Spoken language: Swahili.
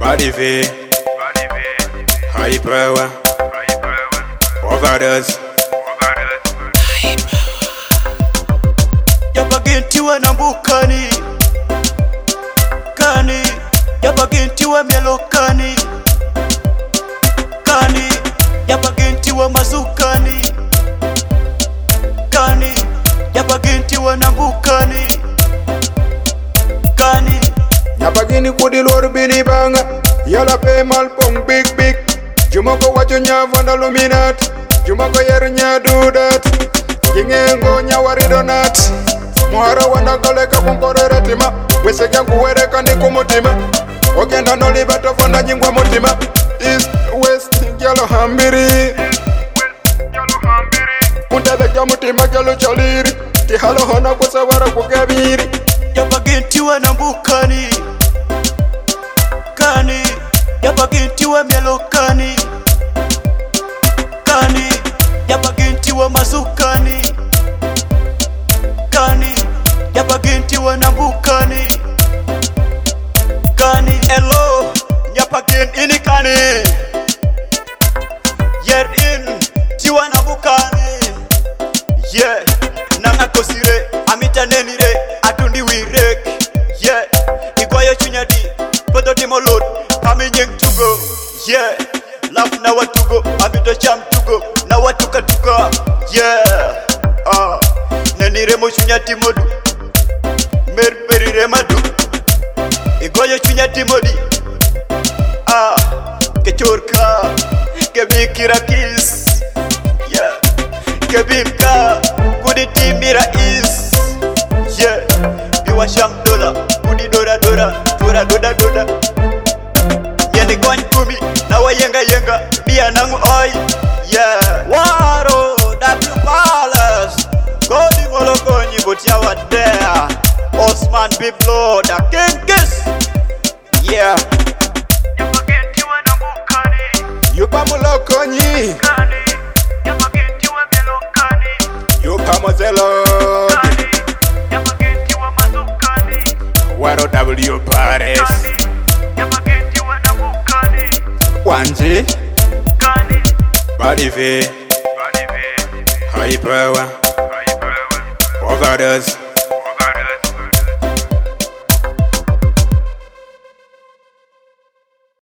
Body high power, overdose. Yabagintiwa na mbukani kani, yabagintiwa mielokani kani, yabagintiwa mazukani kani, yabagintiwa na mbukani kani. Nyapagini kudi lor bini banga, yala pe malpong big. Jumoko wacho nya vandaluminat, jumoko yer nya dudat. Jingengo nya waridonat, muhara wana kaleka kunkore tima. Wese jangu wereka ni kumutima, okenda no libato fona nyingwa mutima. East, west, gyalo hambiri Kuntele kya mutima gyalo chaliri, kihalo hona kusawara kukabiri. Yabagintiwa na mbukani kani, yabagintiwa mielokani kani, yabagintiwa mazukani kani, yabagintiwa na mbukani kani. Hello, nyapagin ini kani, yer in tiwa na mbukani. Yeah, nanga kosire amita nenire atundi wirek. Yeah, igwayo chunyadi podo timolot kami nyeng tugo. Yeah, love na watugo abito cham tugo na watuka tuka. Yeah, nenire mo chunyati modu merperire madu igwayo chunyati modi. Kechorka kebikira kiss. Yeah, kebika kuditi mira is. Yeah, biwa sham dola kudi dora doda. Yeni gwan kumi na wa yenga biya nangu oi. Yeah, waro W Palace Godi Molokonyi gotia wa there. Osman Biblo da King Kiss. Yeah, Yabagintiwa na mbukani Yupa Molokonyi kani, yabagintiwa mielokani Yupa Mozelo kani, yabagintiwa mazukani Waro W Paris kani, yabagintiwa na mbukani Wanji kani. Body high power, overdose.